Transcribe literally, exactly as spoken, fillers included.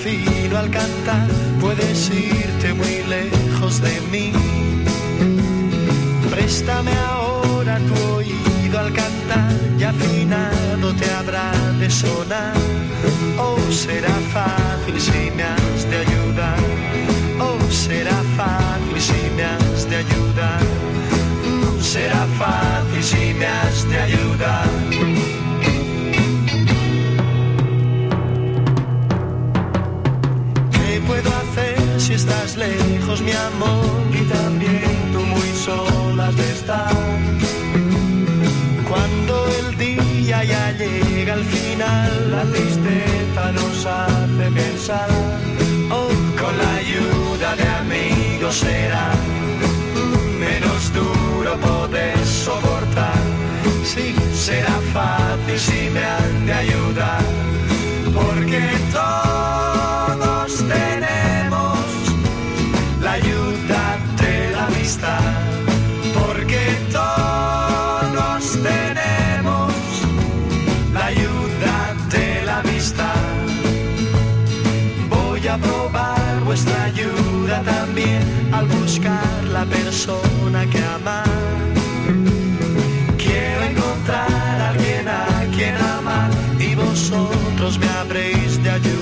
fino al cantar, puedes irte muy lejos de mí. Préstame ahora tu oído al cantar, y afinado te habrá de sonar. Oh, será fácil si me has de ayudar. Oh, será fácil si me has de ayudar. Mm, será fácil si me has de ayudar. ¿Qué puedo hacer si estás lejos, mi amor? Y también tú muy sola has de estar. Cuando el día ya llega al final, la tristeza nos hace pensar. Oh, con la ayuda de amigos será menos duro poder soportar. Sí, será fácil si me han de ayudar, porque todos tenemos la ayuda de la amistad, porque todos tenemos la ayuda de la amistad. Voy a probar vuestra ayuda también al buscar la persona que amar. Quiero encontrar a alguien a quien amar, y vosotros me habréis de ayudar.